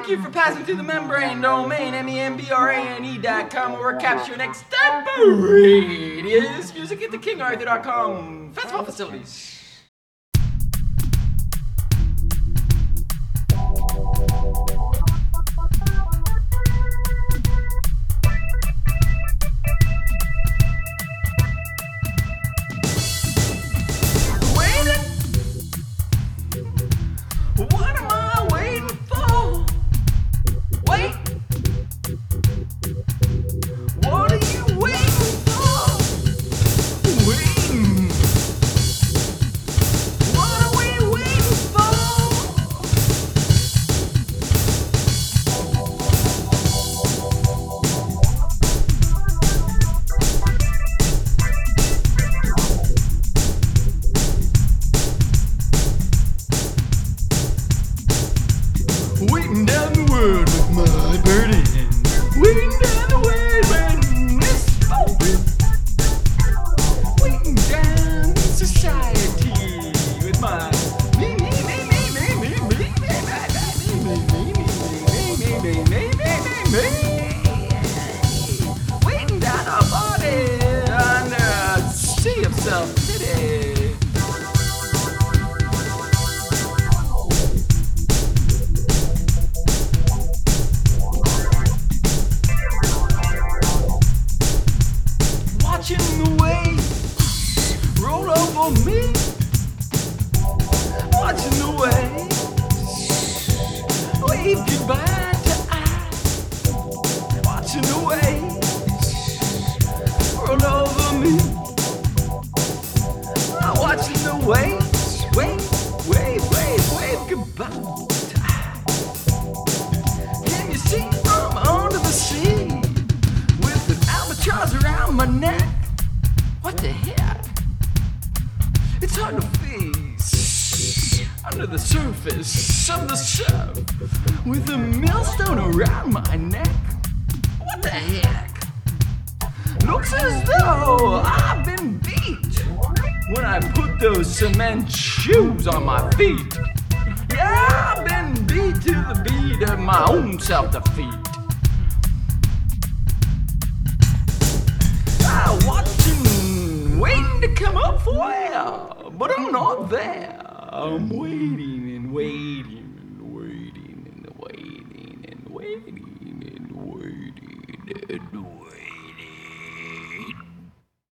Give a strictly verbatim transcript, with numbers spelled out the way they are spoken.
Thank you for passing through the membrane domain, M E M B R A N E dot com, where we're capturing extemporaneous music at the king arthur dot com festival facilities. What am I waiting for? Wait. What are you waiting for? Waiting. What are we waiting for? Waiting down the world with my burden. Waiting down the world when it's open. Waiting down society with my me me me me me me me me me me me me me. Waiting down our body under a sea of self-pity. Watching the waves roll over me. Watching the waves wave goodbye to us. Watching the waves roll over me. Watching the waves wave, wave, wave, wave goodbye to us. Can you see from under the sea with an albatross around my neck? What the heck? It's hard to face under the surface of the surf with a millstone around my neck. What the heck? Looks as though I've been beat when I put those cement shoes on my feet. Yeah, I've been beat to the beat of my own self-defeat. I'm watching, waiting to come up for air, but I'm not there. I'm waiting and waiting and waiting and waiting and waiting and waiting and waiting.